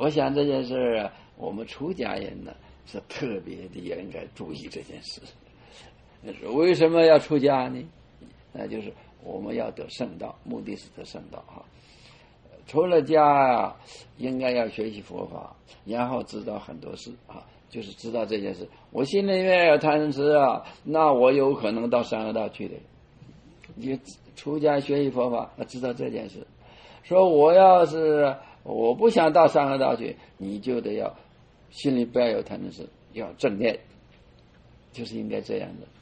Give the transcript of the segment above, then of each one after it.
我想这件事啊，我们出家人呢是特别的应该注意这件事。为什么要出家呢？那就是我们要得圣道，目的是得圣道哈。出了家啊，应该要学习佛法，然后知道很多事啊，就是知道这件事。我心里面有贪嗔啊，那我有可能到三恶道去的。你出家学习佛法，要知道这件事。说我要是我不想到三恶道去，你就得要心里不要有贪嗔痴，要正念，就是应该这样的。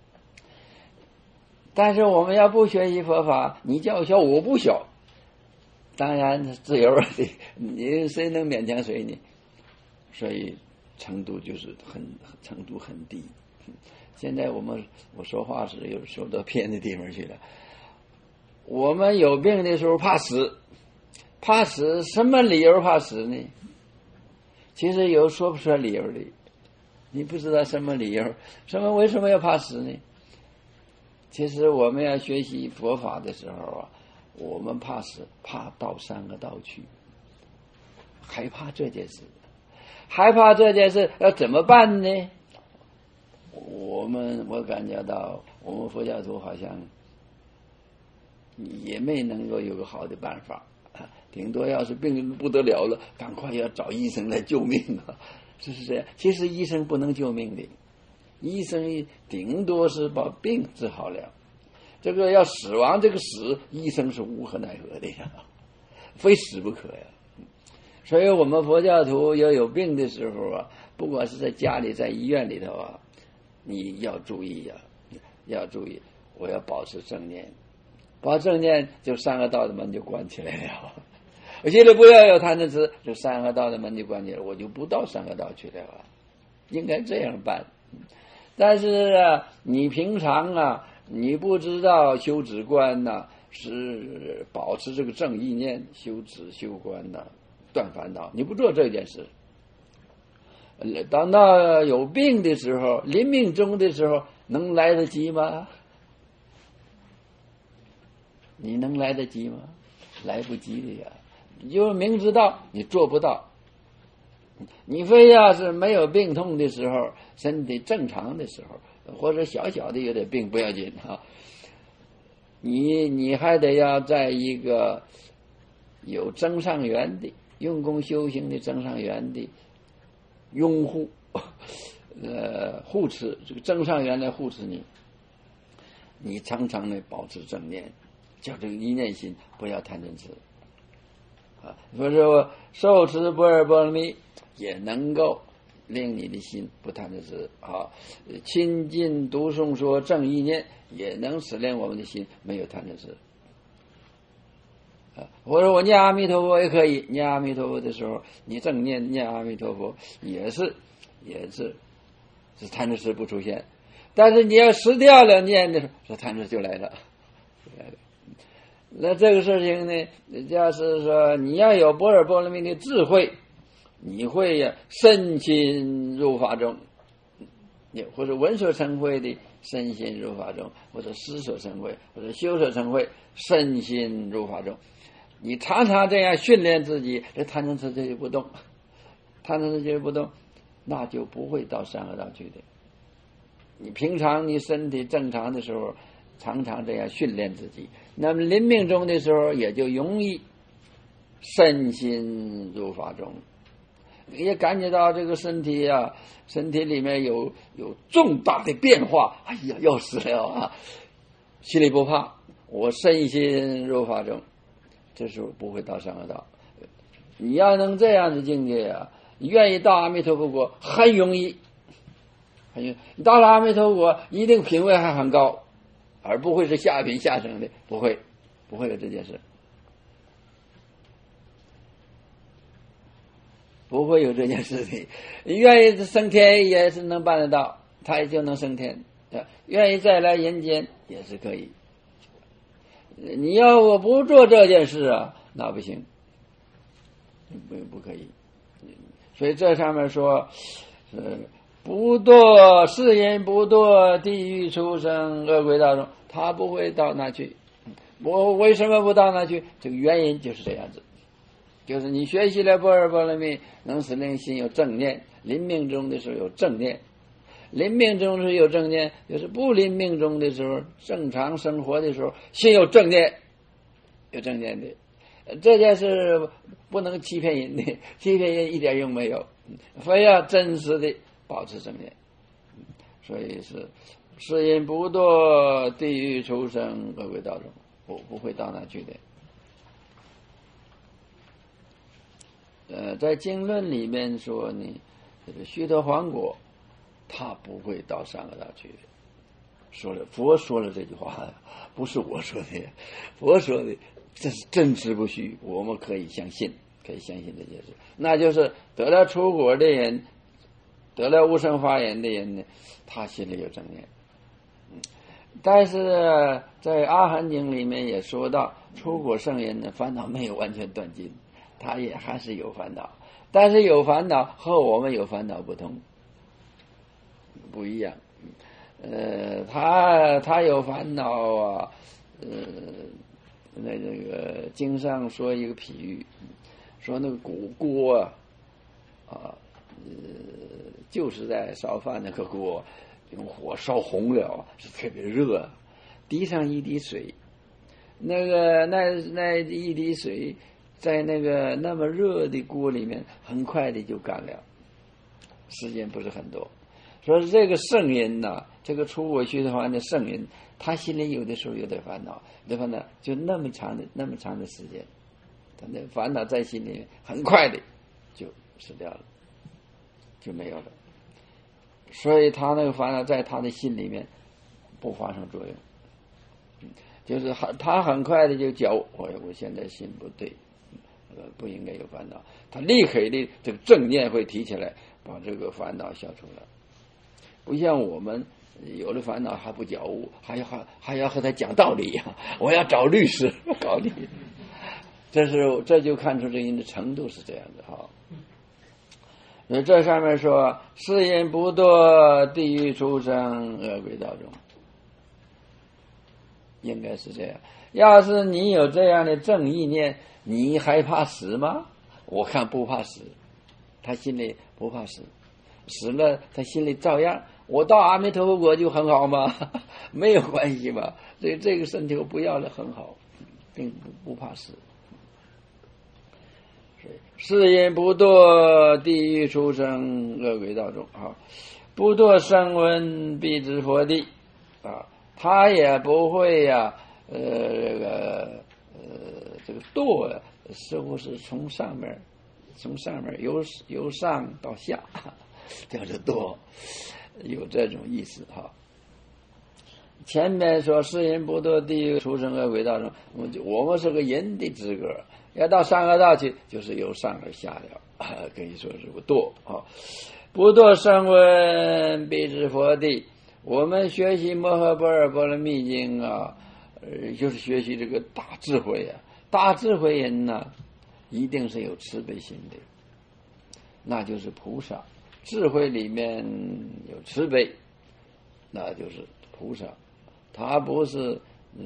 但是我们要不学习佛法，你叫我学，我不学。当然自由的，你谁能勉强谁呢？所以程度就是程度很低。现在我说话是有说到偏的地方去了。我们有病的时候怕死，怕死什么理由怕死呢？其实有说不出来理由的，你不知道什么理由，为什么要怕死呢？其实我们要学习佛法的时候啊，我们怕死，怕到三恶道去，害怕这件事，要怎么办呢？我感觉到我们佛教徒好像也没能够有个好的办法啊，顶多要是病不得了了，赶快要找医生来救命啊，是不是这样？其实医生不能救命的，医生顶多是把病治好了，这个要死亡，这个死医生是无可奈何的呀，非死不可呀。所以我们佛教徒要有病的时候啊，不管是在家里在医院里头啊，你要注意呀，要注意，我要保持正念，保持正念，就三恶道的门就关起来了。我现在不要有贪嗔痴，就三恶道的门就关起来，我就不到三恶道去了，应该这样办。但是啊，你平常啊，你不知道修止观呐，是保持这个正意念，修止修观呐，断烦恼，你不做这件事，等到有病的时候，临命终的时候，能来得及吗？你能来得及吗？来不及的呀！你就明知道你做不到，你非要是没有病痛的时候，身体正常的时候，或者小小的有点病不要紧啊，你还得要在一个有增上缘的用功修行的增上缘的拥护护持，这个增上缘来护持你常常的保持正念，叫这个一念心不要贪嗔痴啊。所以说受持般若波罗蜜也能够令你的心不贪嗔痴啊，亲近读诵说正意念也能使令我们的心没有贪嗔痴啊。或者我念阿弥陀佛也可以，念阿弥陀佛的时候，你正念阿弥陀佛也是贪嗔痴不出现，但是你要失掉了念的时候，这贪嗔就来了。那这个事情呢，要是说你要有般若波罗蜜的智慧，你会呀身心入法中，或者闻所成慧的身心入法中，或者思所成慧，或者修所成慧，身心入法中。你常常这样训练自己，这贪嗔痴就不动，贪嗔痴就不动，那就不会到三恶道去的。你平常你身体正常的时候，常常这样训练自己，那么临命终的时候也就容易身心入法中，也感觉到这个身体啊，身体里面有重大的变化，哎呀要死了啊，心里不怕，我身心入法中，这时候不会到三恶道。你要能这样的境界啊，你愿意到阿弥陀佛国很容易，你到了阿弥陀国一定品位还很高，而不会是下品下生的，不会有这件事，不会有这件事情。你愿意升天也是能办得到，他也就能升天，愿意再来人间也是可以。你要我不做这件事啊，那不行，不可以。所以这上面说不堕世人，不堕地狱畜生恶鬼道中，他不会到那去。我为什么不到那去？这个原因就是这样子就是你学习了般若波罗蜜，能使令心有正念，临命终的时候有正念。临命终是有正念，就是不临命终的时候，正常生活的时候，心有正念，有正念的。这件事不能欺骗人的，欺骗人一点用没有，非要真实的保持正念。所以是是因不堕地狱畜生恶鬼道中，不会到那去的。在经论里面说呢，这个须陀洹国他不会到三恶道去的。佛说了这句话，不是我说的，佛说的，这是真实不虚，我们可以相信这件事。那就是得了出果的人，得了无生法眼的人呢，他心里有正念。但是在阿含经里面也说到，出果圣人的烦恼没有完全断尽，他也还是有烦恼，但是有烦恼和我们有烦恼不同，不一样。他有烦恼啊，那这个经上说一个譬喻，说那个锅就是在烧饭那个锅，用火烧红了，是特别热，滴上一滴水，那一滴水在那个那么热的锅里面，很快的就干了，时间不是很多。说是这个圣人呐，这个出果须陀洹的圣人，他心里有的时候有点烦恼，就那么长的时间，他那烦恼在心里面，很快的就死掉了，就没有了。所以他那个烦恼在他的心里面不发生作用，就是他很快的就觉我现在心不对，不应该有烦恼，他立刻的这个正念会提起来，把这个烦恼消除了。不像我们有了烦恼还不觉悟，还要和他讲道理呀！我要找律师搞你，这就看出这人的程度是这样的哈。那这上面说，是因不堕地狱畜生恶鬼道中，应该是这样。要是你有这样的正意念，你还怕死吗？我看不怕死，他心里不怕死，死了他心里照样。我到阿弥陀佛国就很好吗？没有关系嘛。这个身体我不要了，很好，并不怕死。是因不堕地狱畜生恶鬼道中啊，不堕声闻辟支佛地啊，他也不会呀，这个堕似乎是从上面由上到下，叫做堕。有这种意思哈。前面说是因不堕地狱畜生恶鬼道中，我们是个人的资格，要到三恶道去，就是由上而下了，可以说是个堕啊。不堕声闻辟支佛地，我们学习摩诃般若波罗蜜经啊，就是学习这个大智慧啊。大智慧人呢，一定是有慈悲心的，那就是菩萨。智慧里面有慈悲，那就是菩萨。他不是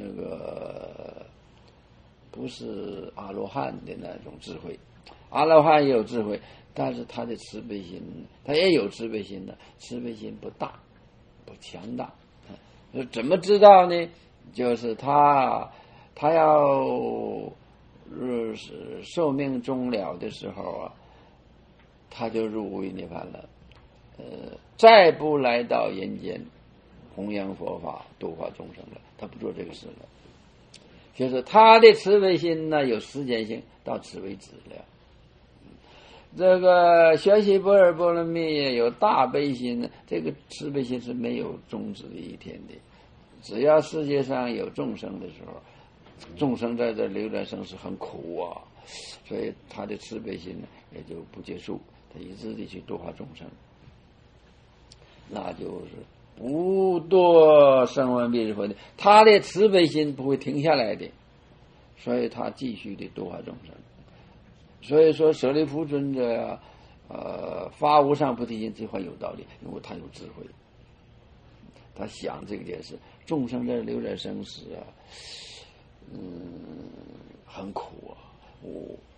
不是阿罗汉的那种智慧，阿罗汉也有智慧，但是他的慈悲心，他也有慈悲心的，慈悲心不大，不强大。怎么知道呢？就是他要寿命终了的时候啊，他就入无余涅槃了，再不来到人间弘扬佛法度化众生了，他不做这个事了。就是他的慈悲心呢，有时间性，到此为止了。这个学习般若波罗蜜有大悲心，这个慈悲心是没有终止的一天的。只要世界上有众生的时候，众生在这流转生死很苦啊，所以他的慈悲心呢也就不结束，他一直的去度化众生，那就是不堕声闻辟支佛地，他的慈悲心不会停下来的，所以他继续的度化众生。所以说舍利弗尊者呀，发无上菩提心，这话有道理，因为他有智慧，他想这件事，众生在流转生死啊，很苦啊，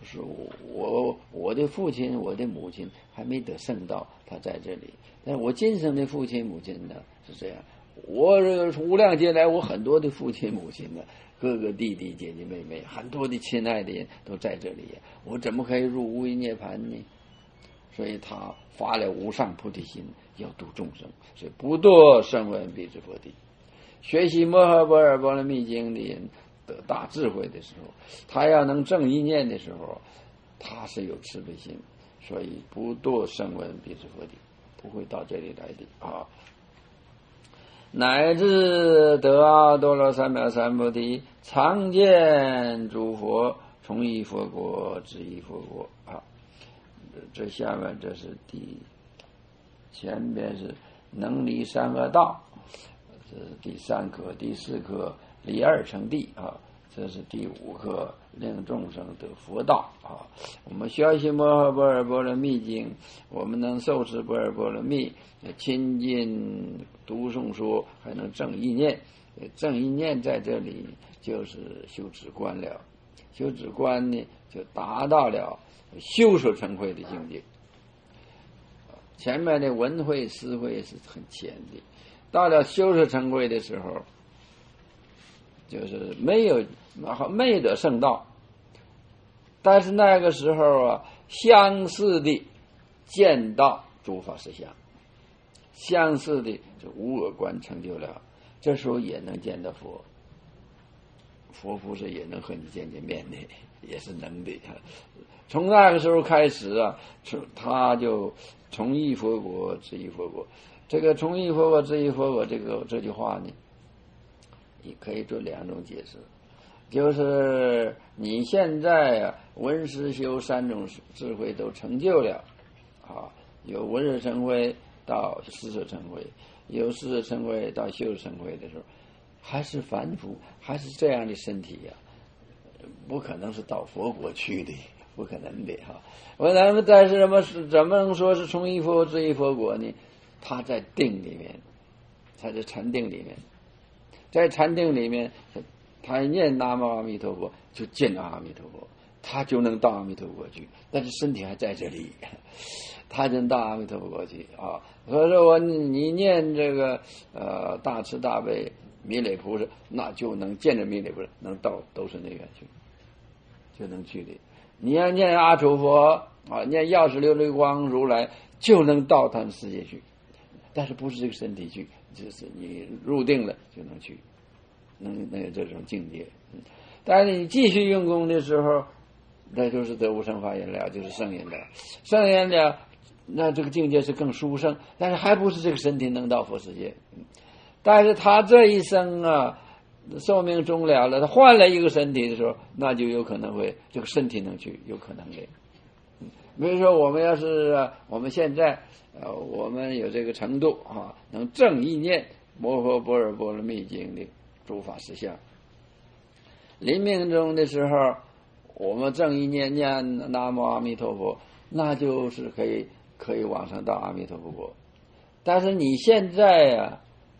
是我的父亲我的母亲还没得圣道，他在这里，但我今生的父亲母亲呢是这样。我无量劫来，我很多的父亲母亲呢，哥哥弟弟姐姐妹妹，很多的亲爱的人都在这里，我怎么可以入无余涅槃呢？所以他发了无上菩提心，要度众生，所以不堕声闻辟支佛地。学习摩诃般若波罗蜜经的人得大智慧的时候，他要能正一念的时候，他是有慈悲心，所以不堕声闻辟支佛地，不会到这里来的啊。乃至得阿多罗三藐三菩提，常见诸佛，从一佛国至一佛国啊。这下面这是前边是能离三恶道，这是第3课，第4课离二乘地啊，这是第5课令众生得佛道啊。我们学习摩诃般若波罗蜜经，我们能受持般若波罗蜜，亲近读诵说，还能正意念。正意念在这里就是修止观了，修止观呢就达到了修守成慧的境界。前面的闻慧思慧是很浅的，到了修守成慧的时候，就是没得圣道，但是那个时候啊，相似的见到诸法实相，相似的就无我观成就了，这时候也能见到佛。佛菩萨也能和你见面的，也是能的。从那个时候开始啊，他就从一佛国至一佛国。这个从一佛国至一佛国这句话呢，也可以做2种解释，就是你现在啊闻思修3种智慧都成就了啊，有闻识成慧到思识成慧，有思识成慧到修识成慧的时候，还是凡夫，还是这样的身体呀，不可能是到佛国去的，不可能的哈。但是怎么能说是从一佛至一佛国呢？他在定里面，他在禅定里面，在禅定里面，他念南无阿弥陀佛，就见到阿弥陀佛，他就能到阿弥陀佛去。但是身体还在这里，他就能到阿弥陀佛去啊。所以说你念这个大慈大悲弥勒菩萨，那就能见着弥勒菩萨，能到都是内院去，就能去的。你要念阿弥佛啊，念药师琉璃光如来，就能到他的世界去，但是不是这个身体去，就是你入定了就能去，能有这种境界。但是你继续用功的时候，那就是得无生法眼了，就是圣眼了。圣眼了，那这个境界是更殊胜，但是还不是这个身体能到佛世界。但是他这一生啊，寿命终了，他换了一个身体的时候，那就有可能会这个身体能去，有可能的。比如说我们要是我们现在我们有这个程度啊，能正意念摩诃般若波罗蜜经的诸法实相，临命终的时候，我们正意念念南无阿弥陀佛，那就是可以往上到阿弥陀佛国。但是你现在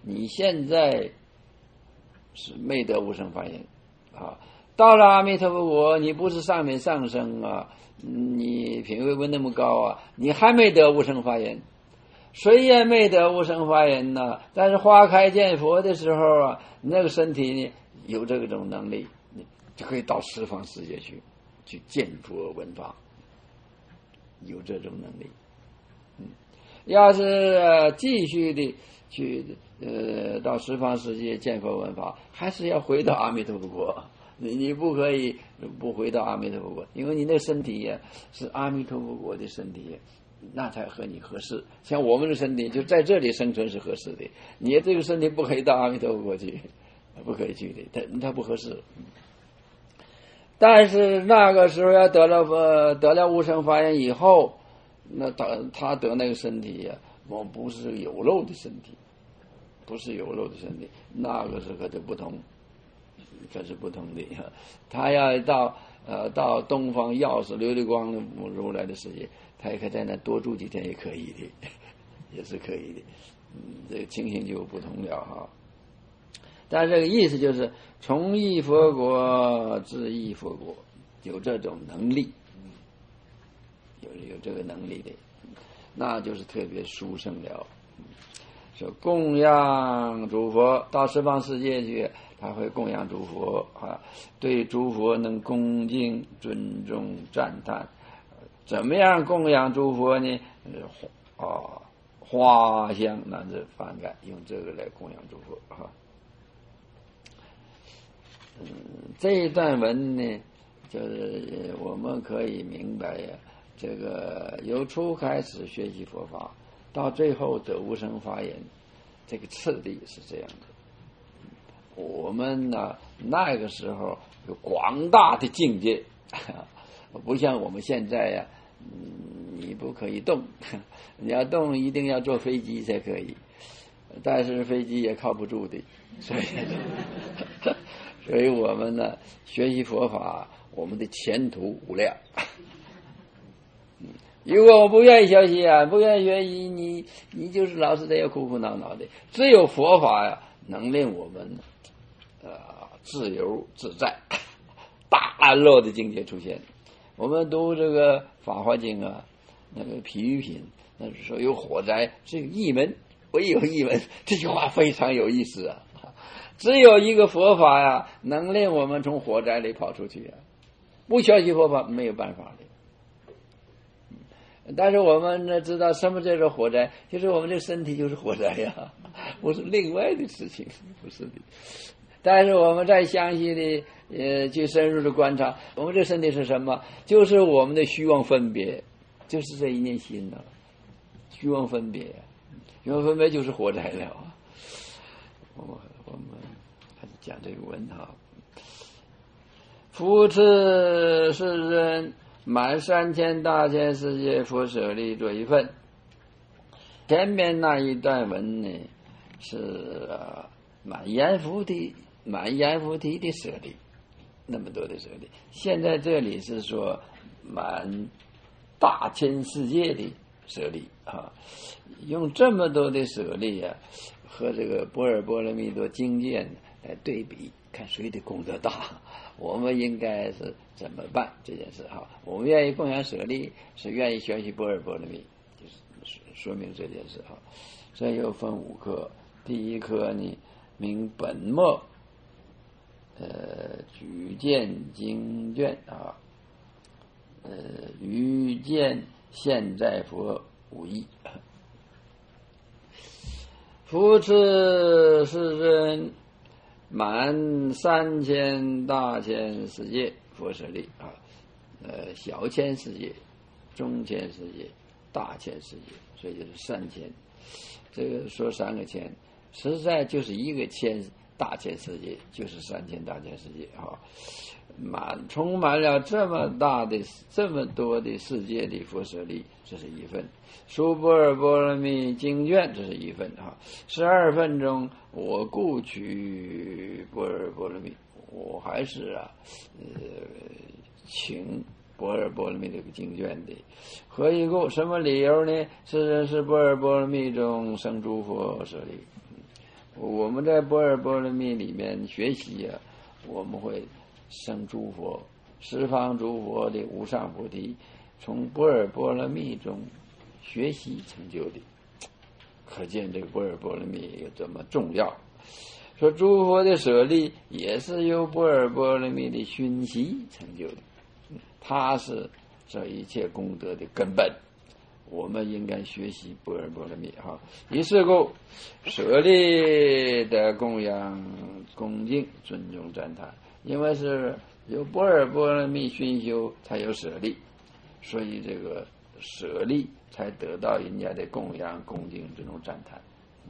是没得无生法眼啊，到了阿弥陀佛国，你不是上面上升啊，你品位不那么高啊，你还没得无生法眼。虽然没得无生法眼呢，但是花开见佛的时候啊，那个身体呢有这种能力，你就可以到十方世界去见佛闻法，有这种能力。要是继续的去到十方世界见佛闻法，还是要回到阿弥陀佛国。你不可以不回到阿弥陀佛国，因为你那身体呀是阿弥陀佛国的身体，那才和你合适。像我们的身体就在这里生存是合适的，你这个身体不可以到阿弥陀佛国去，不可以去的，它不合适。但是那个时候要得了无生法眼以后，那他得那个身体呀，我不是有肉的身体，不是有肉的身体，那个是可就不同。这是不同的，他要到东方药师琉璃光如来的世界，他也可以在那多住几天，也可以的，也是可以的。这个情形就不同了哈。但这个意思就是从一佛国至一佛国，有这种能力有这个能力的，那就是特别殊胜了。说供养诸佛到十方世界去，他会供养诸佛啊，对诸佛能恭敬、尊重、赞叹。怎么样供养诸佛呢？花香乃至梵感，用这个来供养诸佛哈。这一段文呢，就是我们可以明白呀，这个由初开始学习佛法，到最后得无生发言，这个次第是这样的。我们呢，那个时候有广大的境界，不像我们现在呀，你不可以动，你要动一定要坐飞机才可以，但是飞机也靠不住的，所以我们呢学习佛法，我们的前途无量。如果我不愿意学习啊，不愿意学习，你就是老是这样苦苦恼恼的。只有佛法呀，能令我们自由自在、大安乐的境界出现。我们读这个《法华经》啊，那个譬喻品，那是说有火灾，是有一门，唯有一门，这句话非常有意思啊。只有一个佛法呀，能令我们从火灾里跑出去啊。不学习佛法没有办法的。但是我们呢知道什么叫做火灾，就是我们这身体就是火灾呀，不是另外的事情，不是的。但是我们再详细的去深入的观察，我们这身体是什么？就是我们的虚妄分别，就是这一念心呢，虚妄分别，虚妄分别就是火灾了啊。我们还是讲这个文哈。扶持世人满3000大千世界佛舍利做一份。前面那一段文呢是满阎浮提的舍利，那么多的舍利。现在这里是说满大千世界的舍利啊，用这么多的舍利啊，和这个般若波罗蜜多经卷来对比，看谁的功德大。我们应该是怎么办这件事哈？我们愿意供养舍利，是愿意学习般若波罗蜜，就是说明这件事哈。这又分5科，第一科呢名本末举荐经卷啊，于见现在佛无异。扶持世人满3000大千世界佛舍利啊，小千世界、中千世界、大千世界，所以就是3000。这个说3个千，实在就是一个千大千世界，就是3000大千世界啊，充满了这么多的世界的佛舍利，这是一份。书般若波罗蜜经卷，这是一份哈。12份中，我故取般若波罗蜜，我还是请般若波罗蜜这个经卷的。何以故？什么理由呢？是般若波罗蜜中生诸佛舍利。我们在般若波罗蜜里面学习啊，我们会生诸佛，十方诸佛的无上菩提，从般若波罗蜜中学习成就的，可见这个般若波罗蜜有这么重要。说诸佛的舍利也是由般若波罗蜜的熏习成就的，它是这一切功德的根本。我们应该学习般若波罗蜜哈。于是故舍利的供养、恭敬、尊重、赞叹，因为是由般若波罗蜜熏修才有舍利，所以这个舍利才得到人家的供养、恭敬、尊重、赞叹。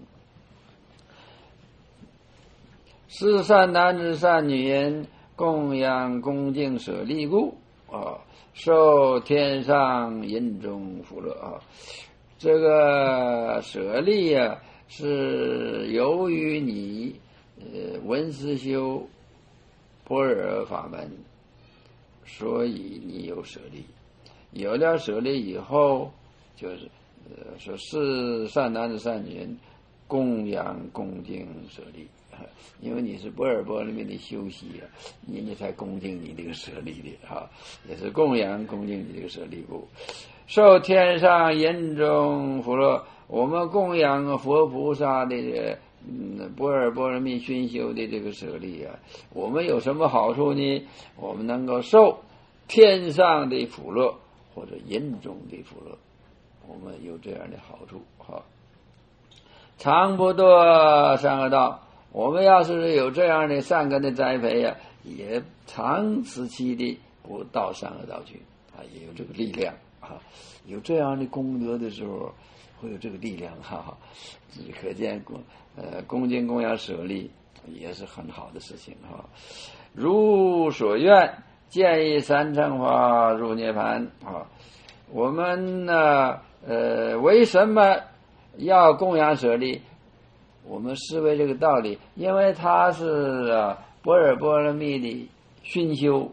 是善男子、善女人供养、恭敬舍利故啊，受天上人中福乐啊。这个舍利啊，是由于你闻思修般若法门，所以你有舍利。有了舍利以后，就是说是善男子、善女人供养、恭敬舍利。因为你是般若波罗蜜的修习啊，你才恭敬你这个舍利的哈，也是供养恭敬你这个舍利故。 受天上严重福乐。我们供养佛菩萨的般若波罗蜜熏修的这个舍利啊，我们有什么好处呢？我们能够受天上的福乐或者严重的福乐，我们有这样的好处。好，常不堕三恶道。我们要是有这样的善根的栽培啊，也长时期的不到三恶道去啊，也有这个力量啊。有这样的功德的时候，会有这个力量哈。可见恭敬供养舍利也是很好的事情哈。如所愿，建议三乘法入涅盘啊。我们呢为什么要供养舍利？我们视为这个道理，因为它是般若波罗蜜的熏修，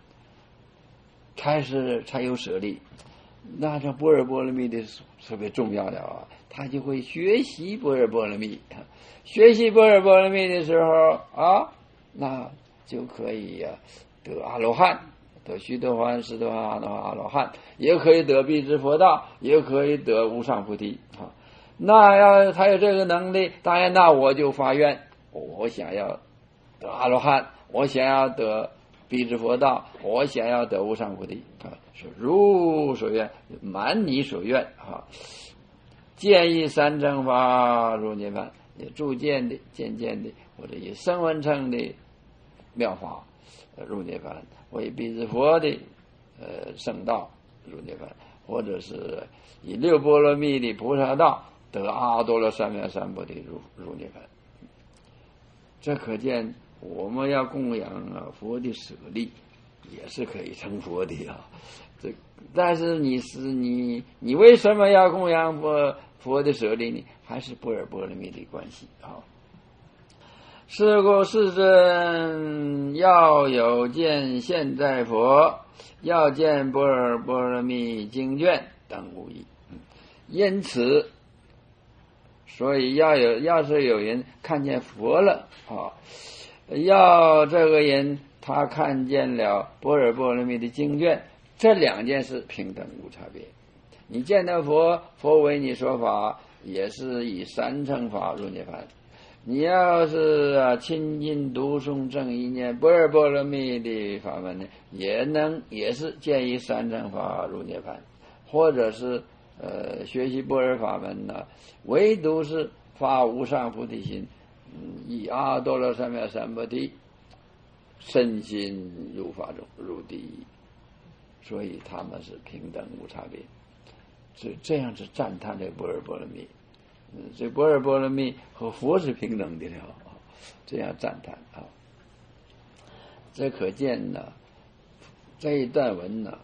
才有舍利。那这般若波罗蜜的特别重要的啊，他就会学习般若波罗蜜。学习般若波罗蜜的时候啊，那就可以得阿罗汉，得须陀洹、斯陀含、阿罗汉，也可以得辟支佛道，也可以得无上菩提啊。那要他有这个能力，当然那我就发愿，我想要得阿罗汉，我想要得辟支佛道，我想要得无上菩提啊，是如所愿，满你所愿啊。建议三乘法入涅盘，也逐渐的、渐渐的，或者以声闻乘的妙法入涅盘，为辟支佛的圣道入涅盘，或者是以六波罗蜜的菩萨道得阿多罗三藐三菩提入涅盘。这可见我们要供养佛的舍利，也是可以成佛的啊。但是你为什么要供养佛的舍利呢？还是般若波罗蜜的关系啊。是故世尊要有见现在佛，要见般若波罗蜜经卷等无异。因此所以要是有人看见佛了啊，要这个人他看见了般若波罗蜜的经卷，这两件事平等无差别。你见到佛，佛为你说法，也是以三乘法入涅盘。你要是亲近读诵正一念般若波罗蜜的法门呢，也是建议三乘法入涅盘，或者是学习般若法门呢，唯独是发无上菩提心，以阿多罗三藐三菩提身心入法中，入第一。所以他们是平等无差别。所以这样是赞叹这般若波罗蜜。这般若波罗蜜和佛是平等的了，这样赞叹啊。这可见呢，这一段文呢，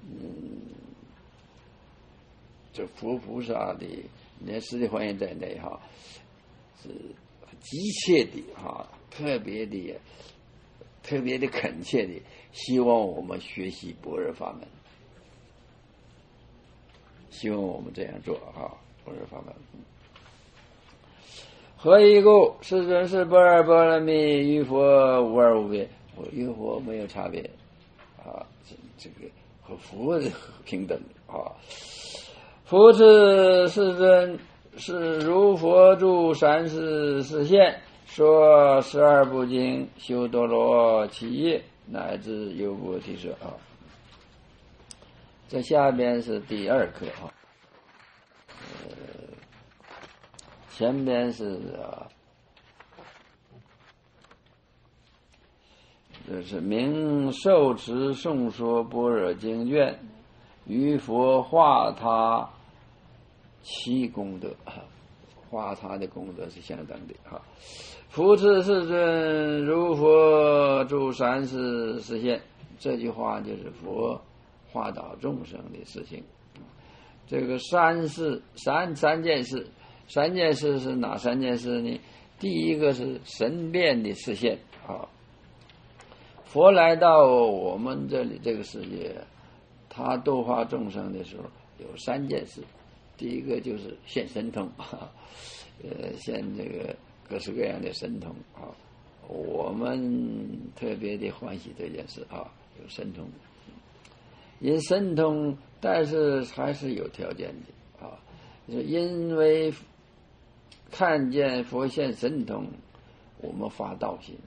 这佛菩萨的连释迦还原在内哈，是急切的哈，特别的恳切的希望我们学习般若法门，希望我们这样做哈，般若法门。何以故？世尊是般若波罗蜜与佛无二无别，与佛没有差别啊，这个和佛的平等啊。复次世尊是如佛住三世示现，说12部经，修多罗企业，乃至优波提舍啊。这下边是第二课啊。前边是就是明受持诵说般若经卷，于佛化他其功德，化他的功德是相当的哈。复次世尊如佛住三世示现，这句话就是佛化导众生的事情。这个三件事。三件事是哪三件事呢？第一个是神变的示现啊。佛来到我们这里这个世界，他度化众生的时候有三件事。第一个就是现神通现这个各式各样的神通啊，我们特别的欢喜这件事啊，有神通。 因神通，但是还是有条件的啊，就因为看见佛现神通，我们发道心，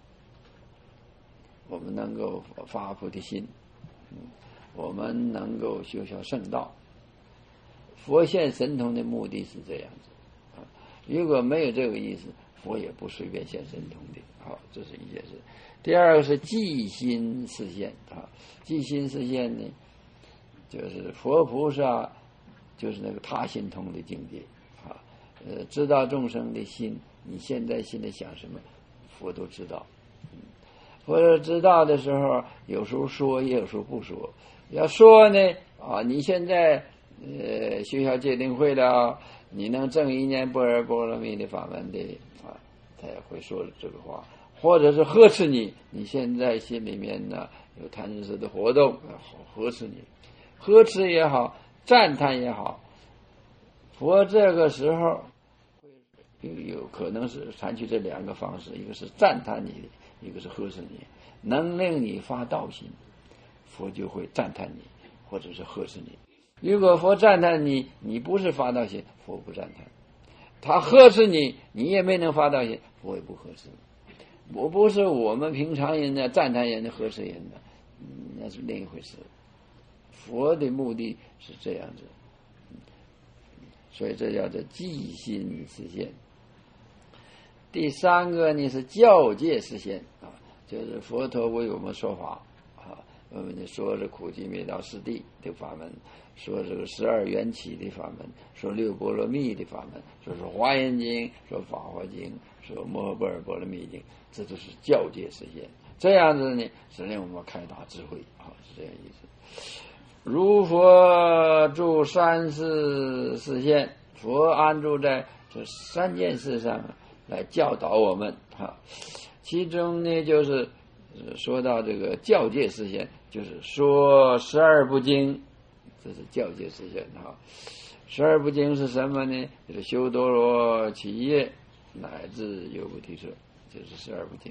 我们能够发菩提心，我们能够修效圣道。佛现神通的目的是这样子啊，如果没有这个意思，佛也不随便现神通的。好，这是一件事。第二个是即心示现啊，即心示现呢，就是佛菩萨就是那个他心通的境界啊，知道众生的心，你现在心里想什么，佛都知道。佛知道的时候，有时候说，也有时候不说。要说呢啊，你现在学校戒定慧了，你能证一念般若波罗蜜的法门的啊，他也会说这个话，或者是呵斥你，你现在心里面呢有贪嗔痴的活动，呵斥你，呵斥也好，赞叹也好，佛这个时候有可能是采取这两个方式，一个是赞叹你的，一个是呵斥你，能令你发道心，佛就会赞叹你，或者是呵斥你。如果佛赞叹你，你不是发道心，佛不赞叹；他呵斥你，你也没能发道心，佛也不呵斥。我不是我们平常人的赞叹人的、呵斥人的，那是另一回事。佛的目的是这样子，所以这叫做即心示现。第三个呢是教界示现啊，就是佛陀为我们说法啊，我们说是苦集灭道四谛的法门，说这个12缘起的法门，说六波罗蜜的法门，说是华严经，说法华经，说摩诃般若波罗蜜经，这都是教界示现。这样子呢是令我们开达智慧啊，是这样意思。如佛住三世示现，佛安住在这三件事上来教导我们哈。其中呢就是说到这个教界示现，就是说12部经，这是教界示现哈。12部经是什么呢？就是修多罗、企业乃至有菩提舍，就是12部经。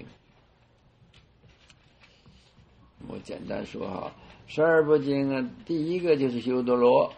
我简单说哈，12部经啊，第一个就是修多罗，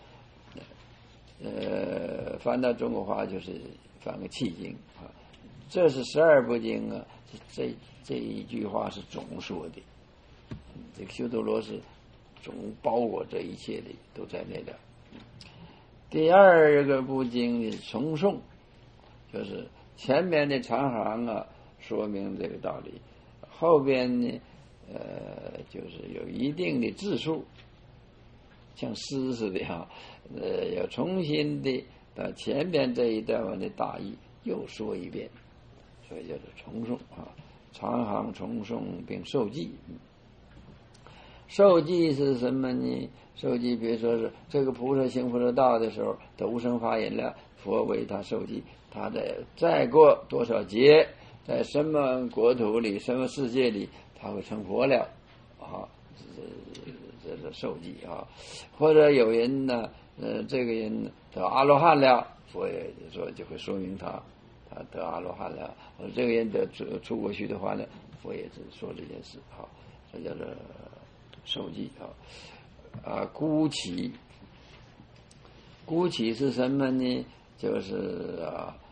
翻到中国话就是翻个契经啊。这是12部经啊，这一句话是总说的，这个修多罗是总包裹这一切的，都在那的。第二个部经是重诵，就是前面的长行啊，说明这个道理，后边呢，就是有一定的字数，像诗似的哈，要重新的把前边这一段的大意又说一遍，所以叫做重诵啊，长行重诵并受记。受记是什么呢？受记比如说是这个菩萨行菩萨道的时候，他无生发言了，佛为他受记，他再过多少劫，在什么国土里、什么世界里，他会成佛了啊，这是受记啊。或者有人呢，这个人得阿罗汉了，佛也说就会说明他得阿罗汉了。或者这个人得出国去的话呢，佛也是说这件事啊，这叫做受记啊。孤起是什么呢？就是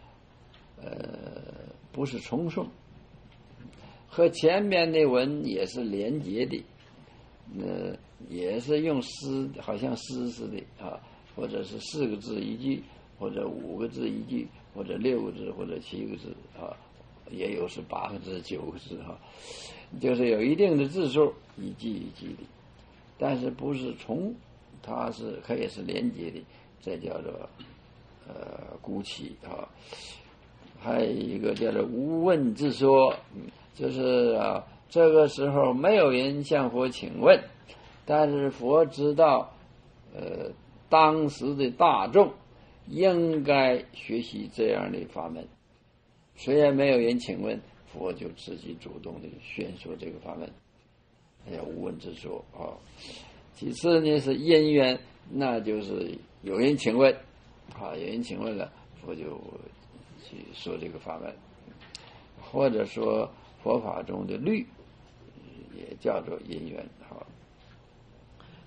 不是重诵，和前面的文也是连结的，也是用诗，好像诗似的啊，或者是4个字一句，或者5个字一句，或者6个字，或者7个字啊，也有是8个字、9个字哈，就是有一定的字数，一句一句的，但是不是重，它是可以是连结的，这叫做孤起啊。还有一个叫做无问自说，就是这个时候没有人向佛请问，但是佛知道当时的大众应该学习这样的法门，虽然没有人请问，佛就自己主动的宣说这个法门，叫无问自说啊。其次呢是因缘，那就是有人请问啊，有人请问了，佛就去说这个法门，或者说佛法中的律，也叫做因缘。好，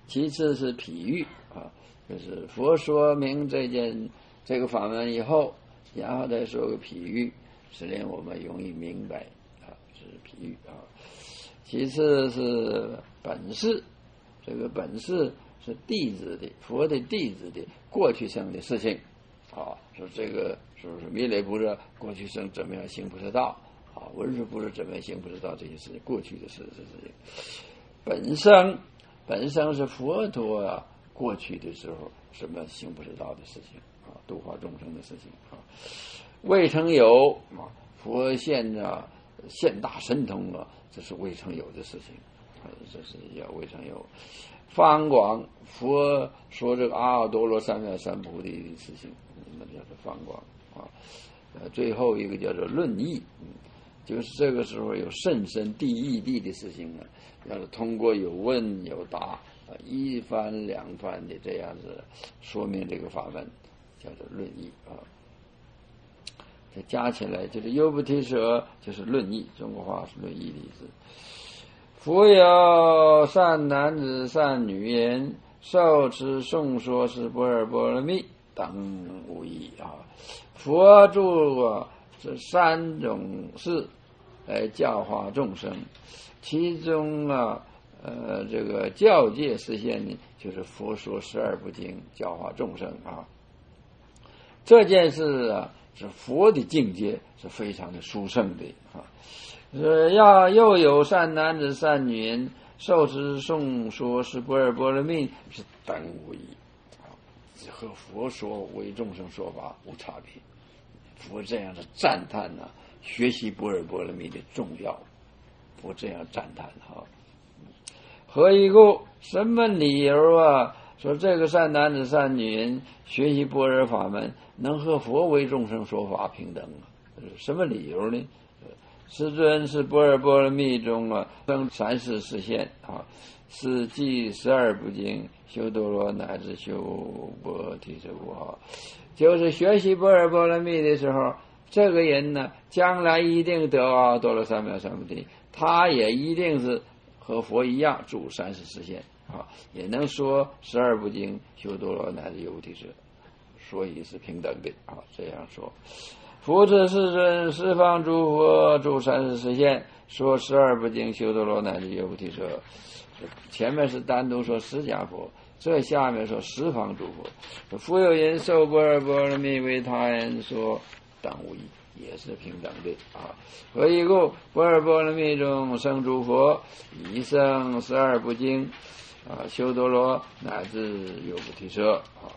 其次是譬喻啊，就是佛说明这个法门以后，然后再说个譬喻，使令我们容易明白啊，是譬喻啊。其次是本事，这个本事是弟子的佛的弟子的过去生的事情啊，说这个是不是弥勒菩萨过去生怎么样行菩萨道啊，文殊菩萨怎么样行菩萨道，这些事情过去的事情。本生是佛陀啊过去的时候什么行菩萨道的事情啊，度化众生的事情啊。未曾有啊，佛现大神通啊，这是未曾有的事情啊，这是要未曾有。方广，佛说这个阿耨多罗三藐三菩提的事情，那叫做方广啊。最后一个叫做论义，就是这个时候有甚深地义地的事情呢，要是通过有问有答一番两番的这样子说明这个法门，叫做论义啊。这加起来就是优不提舍，就是论义，中国话是论义的意思。佛有善男子善女人，受持诵说是般若波罗蜜，等无异啊。佛著这三种事来教化众生，其中这个教界实现呢，就是佛说12部经教化众生啊。这件事啊，是佛的境界是非常的殊胜的啊。又有善男子善女人，受持诵说是般若波罗蜜，是等无异啊，和佛说为众生说法无差别。佛这样的赞叹学习般若波罗蜜的重要，佛这样赞叹哈。何以故？什么理由啊？说这个善男子善女人学习般若法门，能和佛为众生说法平等啊？什么理由呢？世尊是般若波罗蜜中生三世示现啊，是继12部经修多罗乃至修波提舍故啊。就是学习般若波罗蜜的时候，这个人呢，将来一定得阿耨多罗三藐三菩提，他也一定是和佛一样住三世示现啊，也能说12部经修多罗乃至游提舍，所以是平等的啊。这样说，复次世尊十方诸佛住三世示现，说12部经修多罗乃至游提舍。前面是单独说释迦佛，这下面说十方诸佛。复有人受般若波罗蜜为他人说，等无异，也是平等的啊。何以故？般若波罗蜜中生诸佛，以生12部经啊，修多罗乃至游菩提舍啊，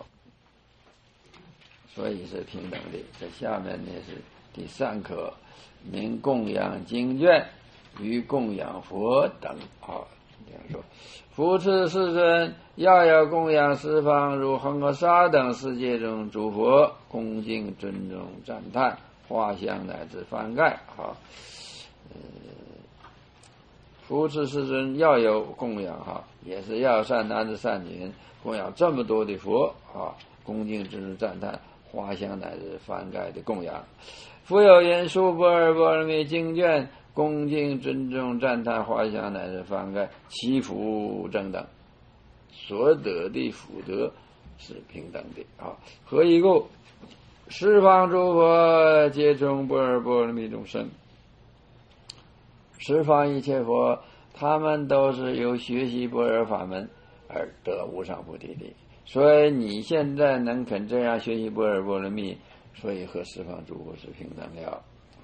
所以是平等的。这下面呢是第3课，名供养经卷与供养佛等啊。这样说，复次世尊要供养十方如恒河沙等世界中诸佛，恭敬尊重赞叹画像乃至翻盖啊。复次世尊要有供养也是要善男子善女人供养这么多的佛啊，恭敬尊重赞叹画像乃至翻盖的供养。复有人书般若波罗蜜经卷，恭敬尊重赞叹画像乃至翻盖，其福正等，所得的福德是平等的啊。何以故？十方诸佛皆从般若波罗蜜中生，十方一切佛，他们都是由学习般若法门而得无上菩提的。所以你现在能肯这样学习般若波罗蜜，所以和十方诸佛是平等了。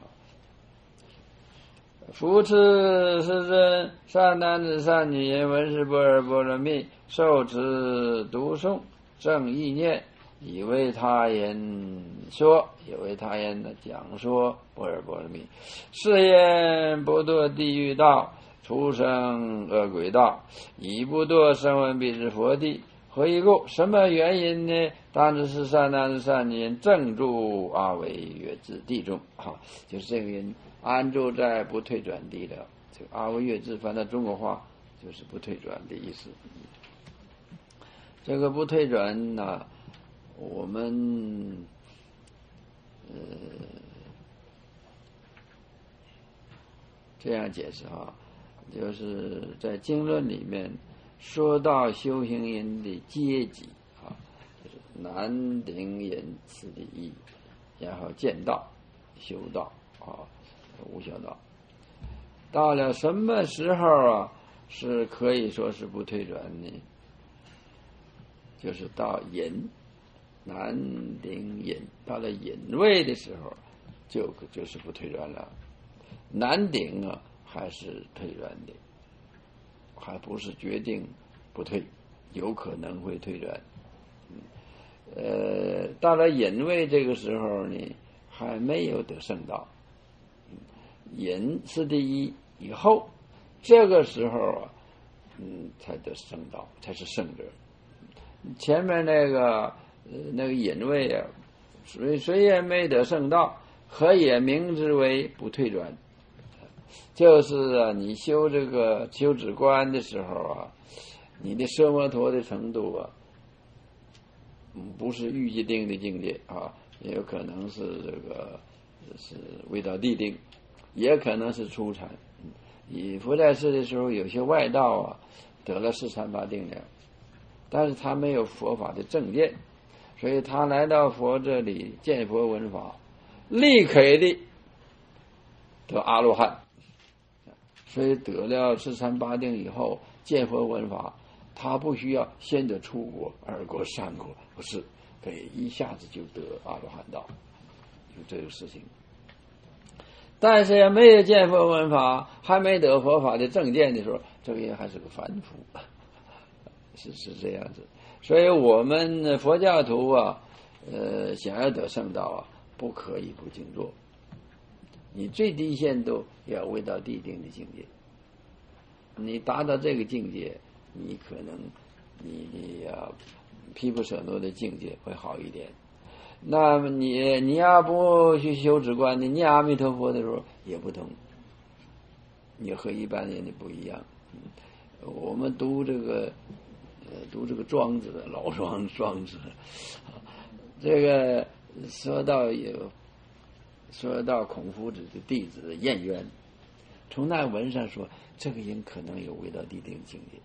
复次世尊善男子善女人闻是般若波罗蜜，受持读诵正意念，以为他人说，以为他人讲说般若波罗蜜，是言不堕地狱道，出生恶鬼道，以不堕声闻彼之佛地。何以故？什么原因呢？当知是善男子善女人正住阿惟越致地中就是这个人安住在不退转地的。这个阿惟越致翻到中国话就是不退转的意思。这个不退转呢，我们这样解释就是在经论里面说到修行人的阶级啊，就是南顶隐次第一，然后见道、修道啊、无修道。到了什么时候啊，是可以说是不退转呢？就是到隐，南顶隐，到了隐位的时候，就是不退转了。南顶啊，还是退转的，还不是决定不退，有可能会退转。到了隐位这个时候呢，还没有得圣道。隐是第一以后，这个时候啊，才得圣道，才是圣者。前面那个隐位啊，虽然没得圣道，何也名之为不退转？就是啊，你修这个修止观的时候啊，你的奢摩陀的程度啊，不是预计定的境界啊，也有可能是这个是未到地定，也可能是初禅。以佛在世的时候，有些外道啊得了四禅八定了，但是他没有佛法的正见，所以他来到佛这里见佛闻法，立刻的得阿罗汉。所以得了四禅八定以后见佛闻法，他不需要先得出国、二国、三国，不是可以一下子就得阿罗汉道，有这个事情。但是也没有见佛闻法，还没得佛法的正见的时候，这个人还是个凡夫，是这样子。所以我们佛教徒啊，想要得圣道啊，不可以不静坐。你最低限度要未到地定的境界，你达到这个境界，你可能你要毗婆舍那的境界会好一点。那么你要不去修止观，你念阿弥陀佛的时候也不同，你和一般人的不一样。我们读这个庄子的老庄子，这个说到孔夫子的弟子颜渊，从那文上说，这个人可能有未到地定境界，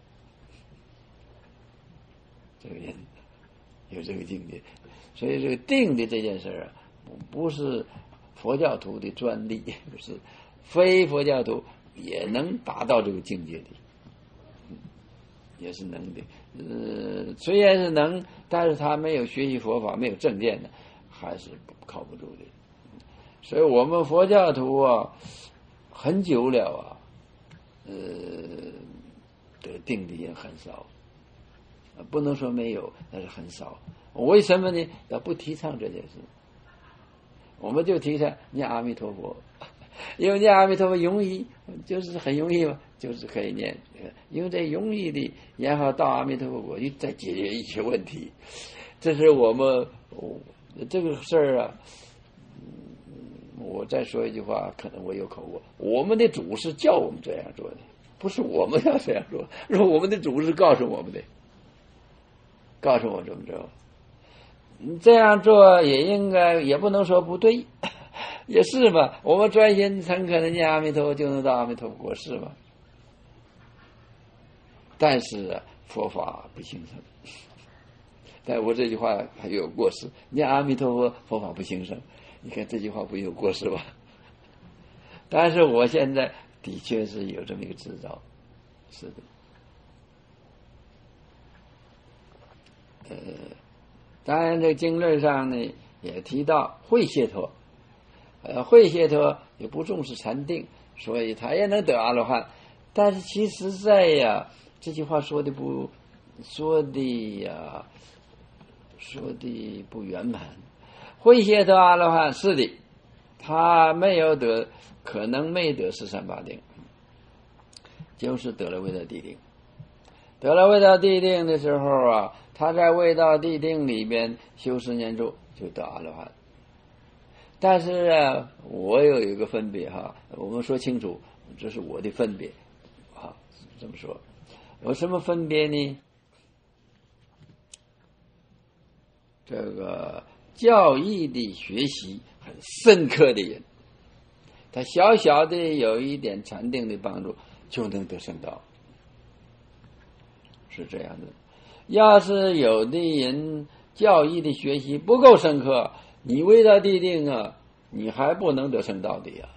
这个人有这个境界，所以这个定的这件事啊，不是佛教徒的专利，不是非佛教徒也能达到这个境界的，也是能的。虽然是能，但是他没有学习佛法，没有正见的，还是靠不住的。所以我们佛教徒啊，很久了啊，得定的人很少，不能说没有，但是很少。为什么呢？他不提倡这件事，我们就提倡念阿弥陀佛，因为念阿弥陀佛容易，就是很容易嘛，就是可以念，因为这容易的，然后到阿弥陀佛国去再解决一些问题。这是我们这个事儿啊。我再说一句话，可能我有口误。我们的祖师叫我们这样做的，不是我们要这样做。如果我们的祖师告诉我们的，告诉我怎么做，这样做也应该，也不能说不对，也是吧。我们专心诚恳的念阿弥陀佛，就能到阿弥陀佛国是吧？但是佛法不兴盛。但我这句话还有过失，念阿弥陀佛，佛法不兴盛。你看这句话不有过失吧？但是我现在的确是有这么一个执照，是的。当然这经论上呢也提到慧解脱，慧解脱也不重视禅定，所以他也能得阿罗汉。但是其实在呀，这句话说的不圆满。慧解脱阿罗汉是的，他没有得，可能没得四禅八定，就是得了未到地定。得了未到地定的时候啊，他在未到地定里边修10年咒就得阿罗汉。但是啊，我有一个分别哈，我们说清楚，这是我的分别啊，这么说，有什么分别呢？这个教义的学习很深刻的人，他小小的有一点禅定的帮助，就能得圣道。 是这样的。要是有的人教义的学习不够深刻，你为他地定啊，你还不能得圣道的呀。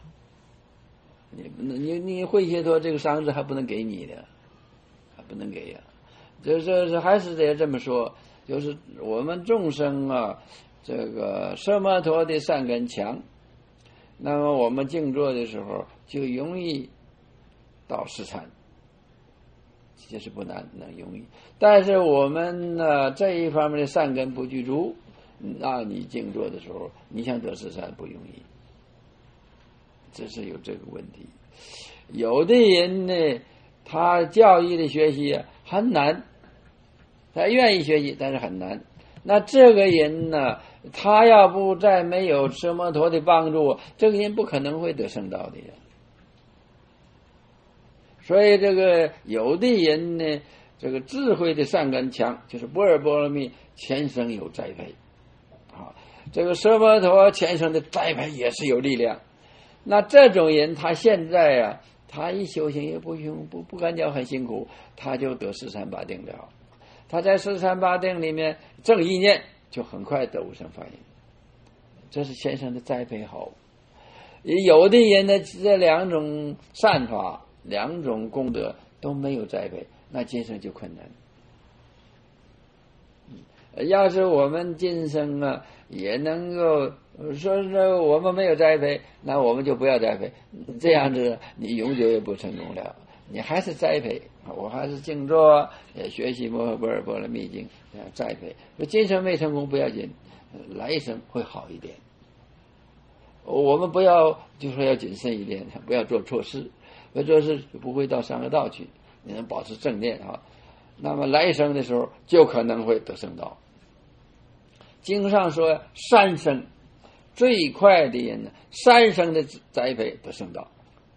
你会写托这个赏赐还不能给你的，还不能给呀。这还是得这么说，就是我们众生啊，这个奢摩陀的善根强，那么我们静坐的时候就容易到失禅，这是不难，能容易。但是我们呢这一方面的善根不具足，那你静坐的时候，你想得失禅不容易，这是有这个问题。有的人呢，他教义的学习很难，他愿意学习，但是很难。那这个人呢，他要不再没有奢摩陀的帮助，这个人不可能会得圣道的呀。所以这个有的人呢，这个智慧的善根强，就是般若波罗蜜前生有栽培啊，这个奢摩陀前生的栽培也是有力量。那这种人他现在啊，他一修行也不感觉很辛苦，他就得四禅八定了。他在四禅八定里面正意念，就很快得无生法印。这是先生的栽培好。有的人呢，这两种善法、两种功德都没有栽培，那今生就困难。要是我们今生啊也能够说我们没有栽培，那我们就不要栽培，这样子你永久也不成功了。你还是栽培，我还是静坐，学习般若波罗蜜经，栽培。今生没成功不要紧，来一生会好一点。我们不要就说要谨慎一点，不要做错事，做事不会到三恶道去，你能保持正念啊。那么来生的时候就可能会得圣道。经上说三生最快的人呢，三生的栽培得圣道，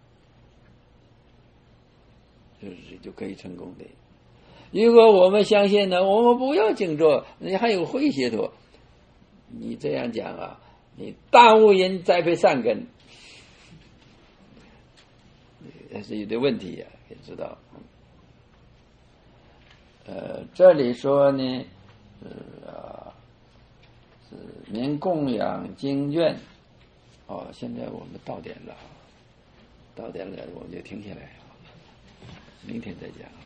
就可以成功的。如果我们相信呢，我们不要静坐，你还有慧解脱，你这样讲啊，你耽误人栽培善根，这是有的问题呀，也知道。这里说呢，是民供养经卷。现在我们到点了，我们就停下来，明天再讲。